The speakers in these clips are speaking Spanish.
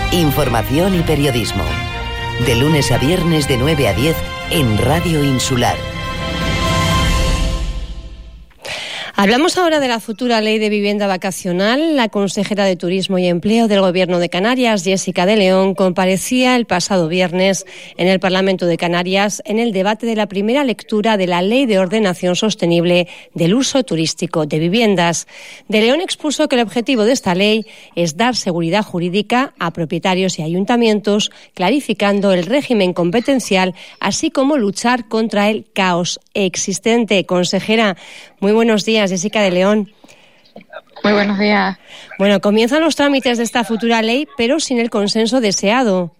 Información y periodismo. De lunes a viernes de 9 a 10 en Radio Insular. Hablamos ahora de la futura ley de vivienda vacacional. La consejera de Turismo y Empleo del Gobierno de Canarias, Jessica de León, comparecía el pasado viernes en el Parlamento de Canarias en el debate de la primera lectura de la Ley de Ordenación Sostenible del Uso Turístico de Viviendas. De León expuso que el objetivo de esta ley es dar seguridad jurídica a propietarios y ayuntamientos, clarificando el régimen competencial, así como luchar contra el caos existente. Consejera, muy buenos días. Jessica de León. Muy buenos días. Bueno, comienzan los trámites de esta futura ley, pero sin el consenso deseado.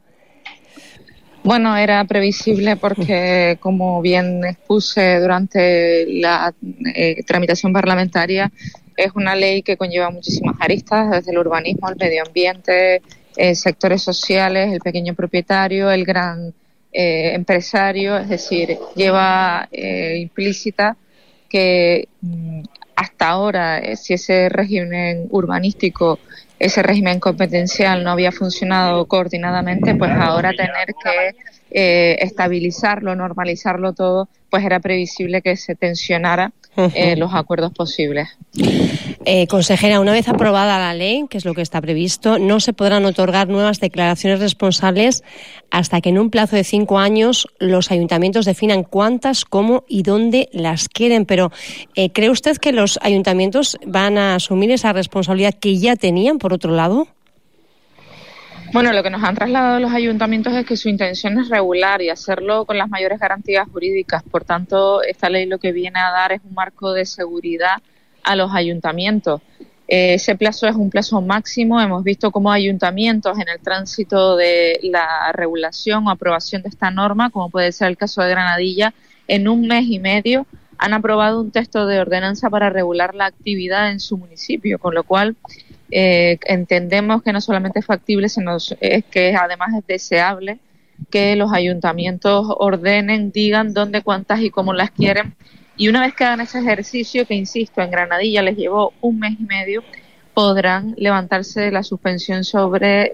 Bueno, era previsible porque, como bien expuse durante la tramitación parlamentaria, es una ley que conlleva muchísimas aristas, desde el urbanismo, el medio ambiente, sectores sociales, el pequeño propietario, el gran empresario, es decir, lleva implícita que hasta ahora, si ese régimen urbanístico, ese régimen competencial no había funcionado coordinadamente, pues ahora tener que estabilizarlo, normalizarlo todo, pues era previsible que se tensionara los acuerdos posibles. Consejera, una vez aprobada la ley, que es lo que está previsto, no se podrán otorgar nuevas declaraciones responsables hasta que en un plazo de 5 años los ayuntamientos definan cuántas, cómo y dónde las quieren. Pero, ¿cree usted que los ayuntamientos van a asumir esa responsabilidad que ya tenían, por otro lado? Bueno, lo que nos han trasladado los ayuntamientos es que su intención es regular y hacerlo con las mayores garantías jurídicas. Por tanto, esta ley lo que viene a dar es un marco de seguridad a los ayuntamientos. Ese plazo es un plazo máximo. Hemos visto cómo ayuntamientos en el tránsito de la regulación o aprobación de esta norma, como puede ser el caso de Granadilla, en 1 mes y medio han aprobado un texto de ordenanza para regular la actividad en su municipio, con lo cual entendemos que no solamente es factible, sino es que además es deseable que los ayuntamientos ordenen, digan dónde, cuántas y cómo las quieren. Y una vez que hagan ese ejercicio, que insisto, en Granadilla les llevó 1 mes y medio, podrán levantarse de la suspensión sobre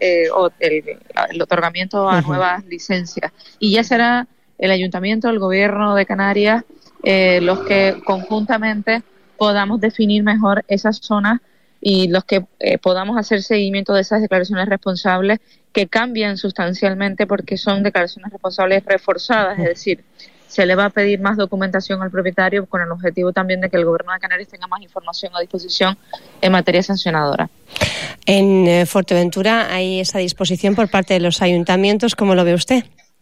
el otorgamiento a nuevas licencias. Y ya será el ayuntamiento, el gobierno de Canarias, los que conjuntamente podamos definir mejor esas zonas y los que podamos hacer seguimiento de esas declaraciones responsables que cambian sustancialmente porque son declaraciones responsables reforzadas, es decir, se le va a pedir más documentación al propietario con el objetivo también de que el Gobierno de Canarias tenga más información a disposición en materia sancionadora. En Fuerteventura hay esa disposición por parte de los ayuntamientos, ¿cómo lo ve usted?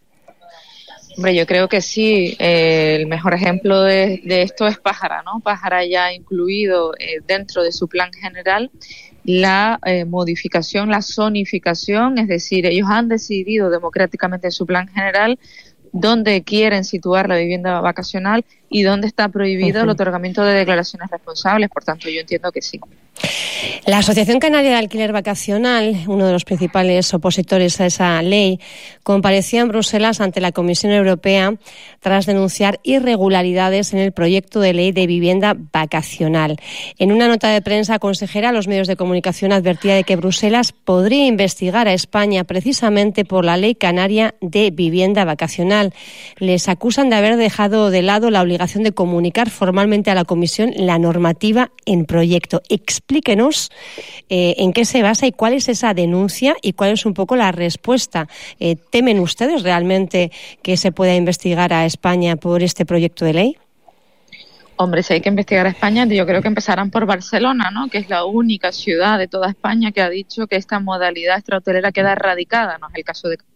Hombre, yo creo que sí. El mejor ejemplo de esto es Pájara, ¿no? Pájara ya ha incluido dentro de su plan general la modificación, la zonificación, es decir, ellos han decidido democráticamente en su plan general dónde quieren situar la vivienda vacacional y dónde está prohibido el otorgamiento de declaraciones responsables. Por tanto, yo entiendo que sí. La Asociación Canaria de Alquiler Vacacional, uno de los principales opositores a esa ley, compareció en Bruselas ante la Comisión Europea tras denunciar irregularidades en el proyecto de ley de vivienda vacacional. En una nota de prensa, consejera, a los medios de comunicación advertía de que Bruselas podría investigar a España precisamente por la ley canaria de vivienda vacacional. Les acusan de haber dejado de lado la obligación de comunicar formalmente a la Comisión la normativa en proyecto. Explíquenos en qué se basa y cuál es esa denuncia y cuál es un poco la respuesta. ¿Temen ustedes realmente que se pueda investigar a España por este proyecto de ley? Hombre, si hay que investigar a España, yo creo que empezarán por Barcelona, ¿no? Que es la única ciudad de toda España que ha dicho que esta modalidad extrahotelera queda erradicada, no es el caso de...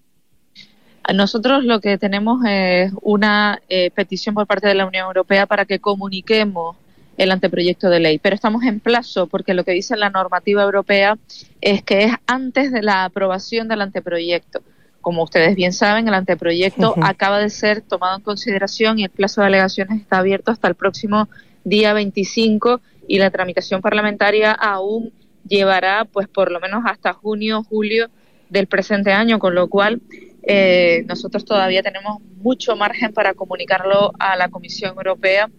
Nosotros lo que tenemos es una petición por parte de la Unión Europea para que comuniquemos el anteproyecto de ley, pero estamos en plazo porque lo que dice la normativa europea es que es antes de la aprobación del anteproyecto. Como ustedes bien saben, el anteproyecto acaba de ser tomado en consideración y el plazo de alegaciones está abierto hasta el próximo día 25 y la tramitación parlamentaria aún llevará pues por lo menos hasta junio, julio del presente año, con lo cual nosotros todavía tenemos mucho margen para comunicarlo a la Comisión Europea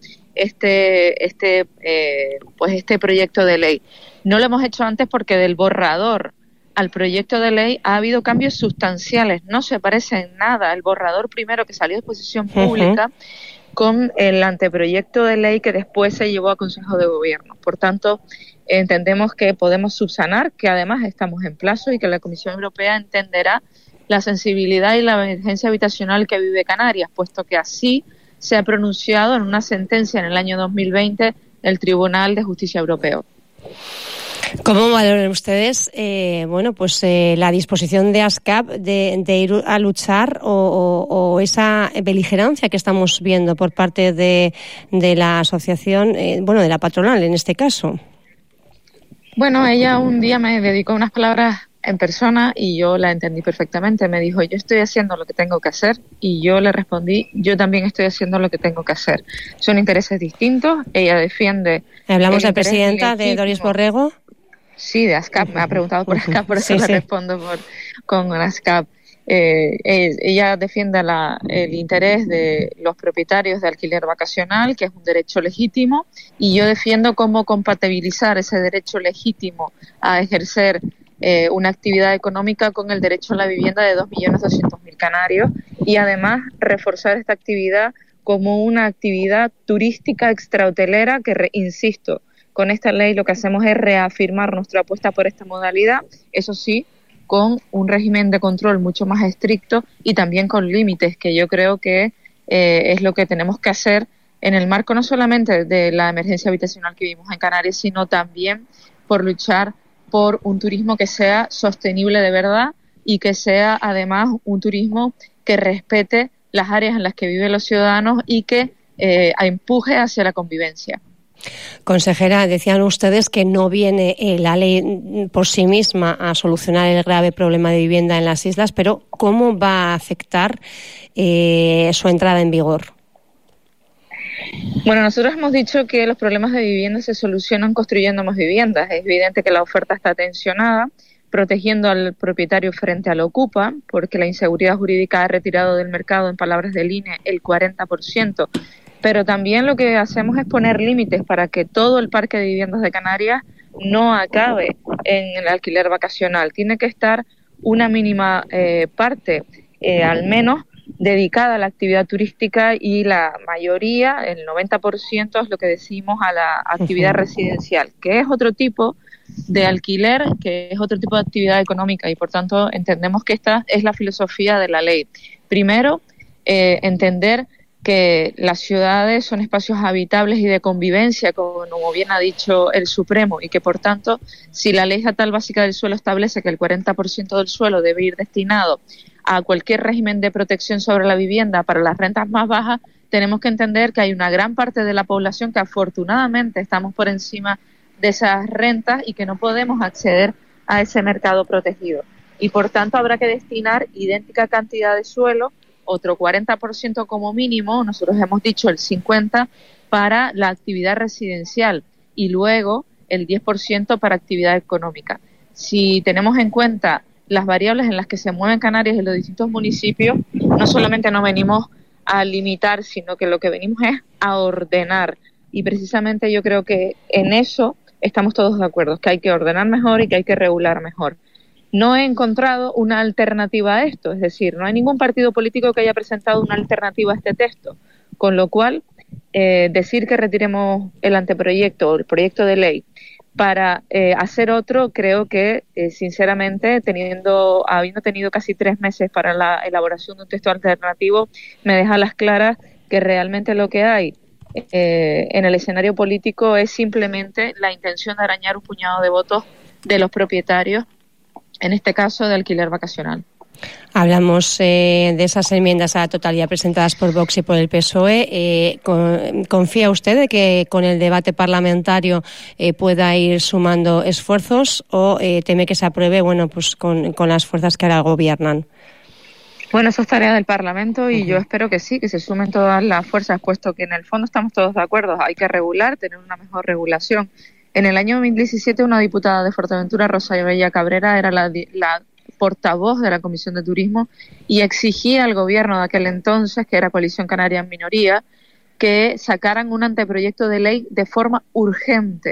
este proyecto de ley. No lo hemos hecho antes porque del borrador al proyecto de ley ha habido cambios sustanciales, no se parece en nada el borrador primero que salió de exposición pública con el anteproyecto de ley que después se llevó a Consejo de Gobierno. Por tanto, entendemos que podemos subsanar, que además estamos en plazo y que la Comisión Europea entenderá la sensibilidad y la emergencia habitacional que vive Canarias, puesto que así se ha pronunciado en una sentencia en el año 2020 del Tribunal de Justicia Europeo. ¿Cómo valoran ustedes la disposición de ASCAP de ir a luchar o esa beligerancia que estamos viendo por parte de la asociación, de la patronal en este caso? Bueno, ella un día me dedicó unas palabras en persona y yo la entendí perfectamente. Me dijo, yo estoy haciendo lo que tengo que hacer, y yo le respondí, yo también estoy haciendo lo que tengo que hacer. Son intereses distintos. Ella defiende... ¿Hablamos de presidenta de Doris Borrego? Sí, de ASCAP. Me ha preguntado por ASCAP, por eso le respondo con ASCAP. Ella defiende el interés de los propietarios de alquiler vacacional, que es un derecho legítimo, y yo defiendo cómo compatibilizar ese derecho legítimo a ejercer una actividad económica con el derecho a la vivienda de 2.200.000 canarios, y además reforzar esta actividad como una actividad turística extrahotelera que, insisto, con esta ley lo que hacemos es reafirmar nuestra apuesta por esta modalidad, eso sí, con un régimen de control mucho más estricto y también con límites, que yo creo que es lo que tenemos que hacer en el marco no solamente de la emergencia habitacional que vivimos en Canarias, sino también por luchar por un turismo que sea sostenible de verdad y que sea además un turismo que respete las áreas en las que viven los ciudadanos y que empuje hacia la convivencia. Consejera, decían ustedes que no viene la ley por sí misma a solucionar el grave problema de vivienda en las islas, pero ¿cómo va a afectar su entrada en vigor? Bueno, nosotros hemos dicho que los problemas de vivienda se solucionan construyendo más viviendas. Es evidente que la oferta está tensionada, protegiendo al propietario frente al ocupa, porque la inseguridad jurídica ha retirado del mercado, en palabras del INE, el 40%. Pero también lo que hacemos es poner límites para que todo el parque de viviendas de Canarias no acabe en el alquiler vacacional. Tiene que estar una mínima parte, al menos, dedicada a la actividad turística, y la mayoría, el 90%, es lo que decimos a la actividad residencial, que es otro tipo de alquiler, que es otro tipo de actividad económica, y por tanto entendemos que esta es la filosofía de la ley. Primero, entender que las ciudades son espacios habitables y de convivencia, como bien ha dicho el Supremo, y que por tanto, si la Ley Estatal Básica del Suelo establece que el 40% del suelo debe ir destinado a cualquier régimen de protección sobre la vivienda para las rentas más bajas, tenemos que entender que hay una gran parte de la población que afortunadamente estamos por encima de esas rentas y que no podemos acceder a ese mercado protegido. Y por tanto habrá que destinar idéntica cantidad de suelo, otro 40% como mínimo, nosotros hemos dicho el 50%, para la actividad residencial y luego el 10% para actividad económica. Si tenemos en cuenta las variables en las que se mueven Canarias en los distintos municipios, no solamente no venimos a limitar, sino que lo que venimos es a ordenar. Y precisamente yo creo que en eso estamos todos de acuerdo, que hay que ordenar mejor y que hay que regular mejor. No he encontrado una alternativa a esto, es decir, no hay ningún partido político que haya presentado una alternativa a este texto, con lo cual decir que retiremos el anteproyecto o el proyecto de ley para hacer otro, creo que sinceramente, habiendo tenido casi 3 meses para la elaboración de un texto alternativo, me deja a las claras que realmente lo que hay en el escenario político es simplemente la intención de arañar un puñado de votos de los propietarios, en este caso de alquiler vacacional. Hablamos de esas enmiendas a la totalidad presentadas por Vox y por el PSOE. ¿Confía usted de que con el debate parlamentario pueda ir sumando esfuerzos o teme que se apruebe con las fuerzas que ahora gobiernan? Bueno, eso es tarea del Parlamento y yo espero que sí, que se sumen todas las fuerzas, puesto que en el fondo estamos todos de acuerdo. Hay que regular, tener una mejor regulación. En el año 2017, una diputada de Fuerteventura, Rosa Bella Cabrera, era la portavoz de la Comisión de Turismo y exigía al gobierno de aquel entonces, que era Coalición Canaria en minoría, que sacaran un anteproyecto de ley de forma urgente,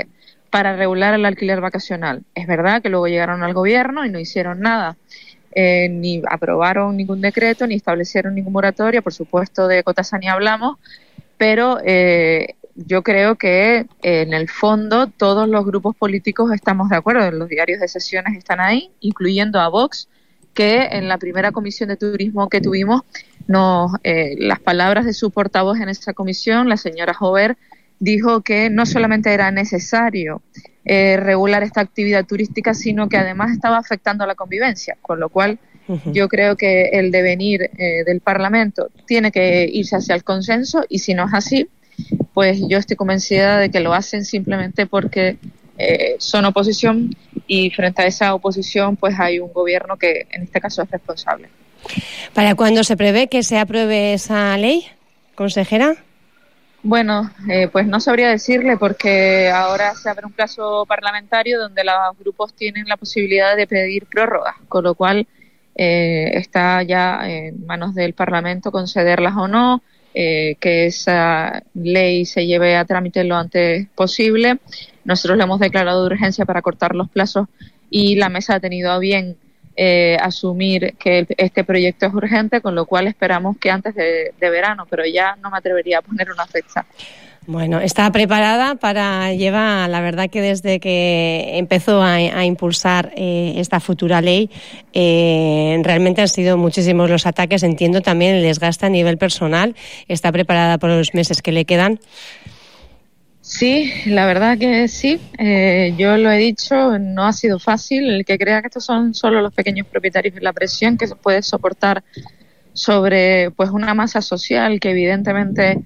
para regular el alquiler vacacional. Es verdad que luego llegaron al gobierno y no hicieron nada, ni aprobaron ningún decreto, ni establecieron ningún moratorio, por supuesto de Cotasa ni hablamos, pero yo creo que en el fondo todos los grupos políticos estamos de acuerdo, los diarios de sesiones están ahí, incluyendo a Vox, que en la primera comisión de turismo que tuvimos, las palabras de su portavoz en esa comisión, la señora Jover, dijo que no solamente era necesario regular esta actividad turística, sino que además estaba afectando a la convivencia, con lo cual yo creo que el devenir del Parlamento tiene que irse hacia el consenso, y si no es así, pues yo estoy convencida de que lo hacen simplemente porque son oposición, y frente a esa oposición pues hay un gobierno que en este caso es responsable. ¿Para cuándo se prevé que se apruebe esa ley, consejera? Bueno, pues no sabría decirle, porque ahora se abre un plazo parlamentario donde los grupos tienen la posibilidad de pedir prórrogas, con lo cual está ya en manos del Parlamento concederlas o no, que esa ley se lleve a trámite lo antes posible. Nosotros le hemos declarado de urgencia para cortar los plazos, y la mesa ha tenido a bien asumir que este proyecto es urgente, con lo cual esperamos que antes de verano, pero ya no me atrevería a poner una fecha. Bueno, está preparada lleva, la verdad que desde que empezó a impulsar esta futura ley, realmente han sido muchísimos los ataques, entiendo también el desgaste a nivel personal. ¿Está preparada por los meses que le quedan? Sí, la verdad que sí. Yo lo he dicho, no ha sido fácil. El que crea que estos son solo los pequeños propietarios y la presión que se puede soportar sobre pues una masa social que evidentemente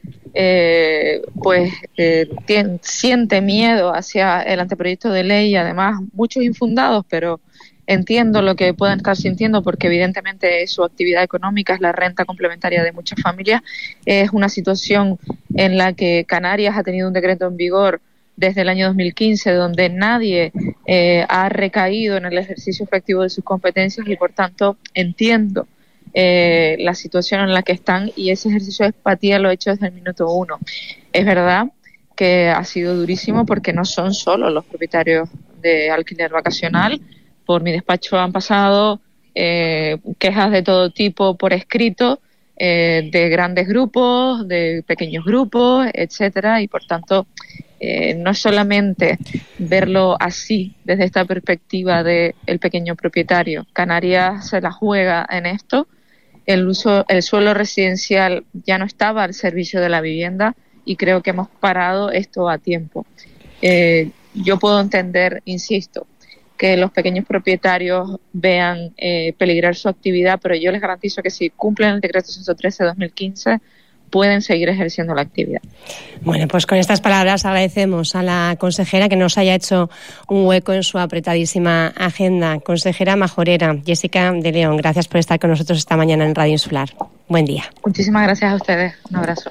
siente miedo hacia el anteproyecto de ley, y además muchos infundados, pero entiendo lo que puedan estar sintiendo, porque evidentemente su actividad económica es la renta complementaria de muchas familias. Es una situación en la que Canarias ha tenido un decreto en vigor desde el año 2015, donde nadie ha recaído en el ejercicio efectivo de sus competencias, y por tanto entiendo la situación en la que están, y ese ejercicio de empatía lo he hecho desde el minuto uno. Es verdad que ha sido durísimo, porque no son solo los propietarios de alquiler vacacional. Por mi despacho han pasado quejas de todo tipo por escrito, de grandes grupos, de pequeños grupos, etcétera, y por tanto no es solamente verlo así desde esta perspectiva del pequeño propietario. Canarias se la juega en esto. El suelo residencial ya no estaba al servicio de la vivienda, y creo que hemos parado esto a tiempo. Yo puedo entender, insisto, que los pequeños propietarios vean peligrar su actividad, pero yo les garantizo que si cumplen el decreto 113 de 2015 pueden seguir ejerciendo la actividad. Bueno, pues con estas palabras agradecemos a la consejera que nos haya hecho un hueco en su apretadísima agenda. Consejera majorera Jessica de León, gracias por estar con nosotros esta mañana en Radio Insular. Buen día. Muchísimas gracias a ustedes. Un abrazo.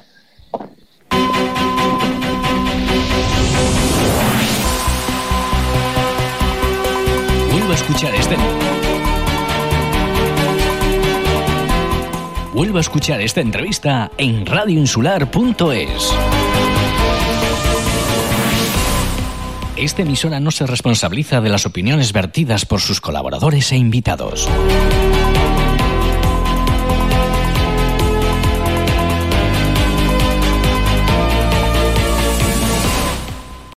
Vuelva a escuchar esta entrevista en radioinsular.es. Esta emisora no se responsabiliza de las opiniones vertidas por sus colaboradores e invitados.